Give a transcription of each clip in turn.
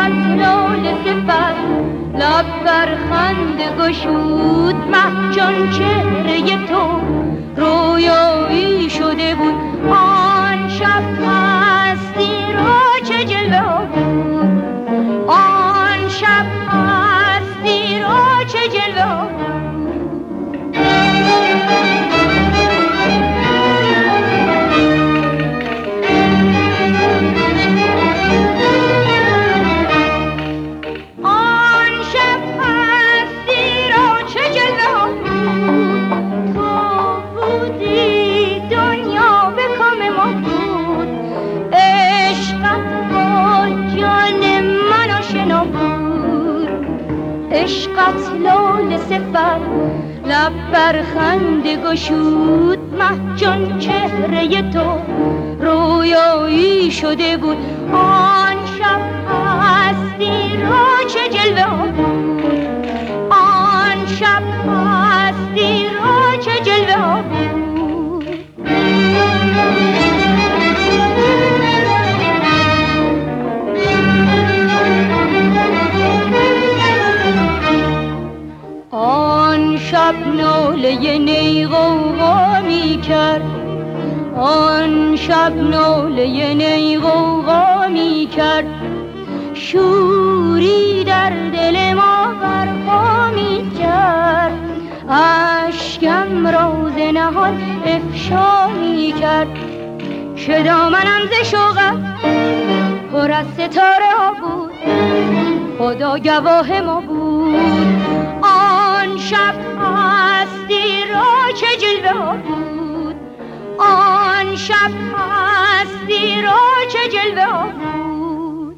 عشقت لاله صفت لب بر خنده گشود مه چون چهره تو رویایی شده بود آن شب هستی را چه جلوه بود آن شب هستی را چه جلوه بود عشقت لاله صفت لب بر خنده گشود مه چون چهره تو رویایی شده بود آن شب هستی را چه جلوه بود آن شب هستی را چه جلوه بود آن شب ناله نی غوغا می کرد آن شب ناله نی غوغا می کرد شوری در دل ما برپا می کرد اشکم راز نهان افشا می کرد که دامنم ز شوقت پر از ستاره ها بود خدا گواه ما بود آن شب هستی را چه جلوه بود آن شب هستی را چه جلوه بود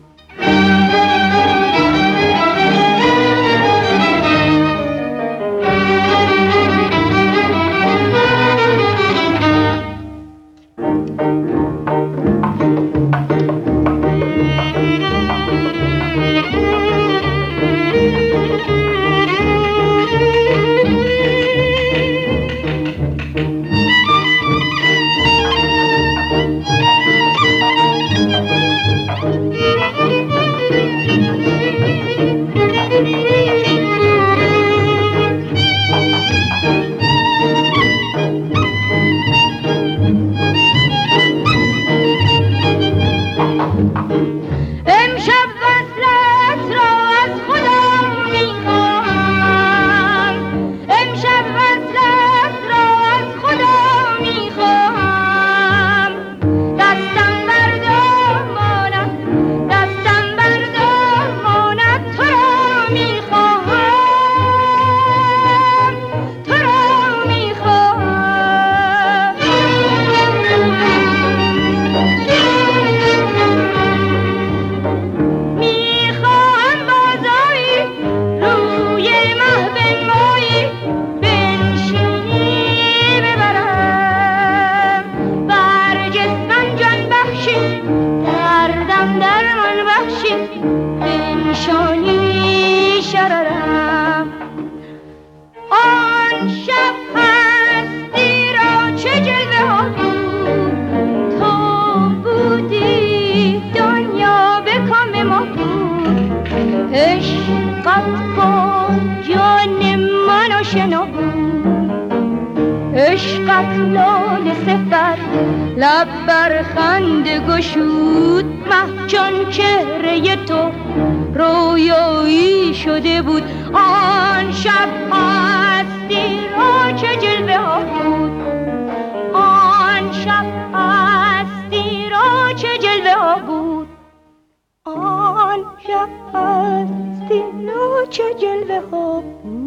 عشقت لاله صفت لب بر خنده گشود مه چون چهره تو رویایی شده بود آن شب هستی را چه جلوه ها بود آن شب هستی را چه جلوه ها بود آن شب هستی را چه جلوه ها بود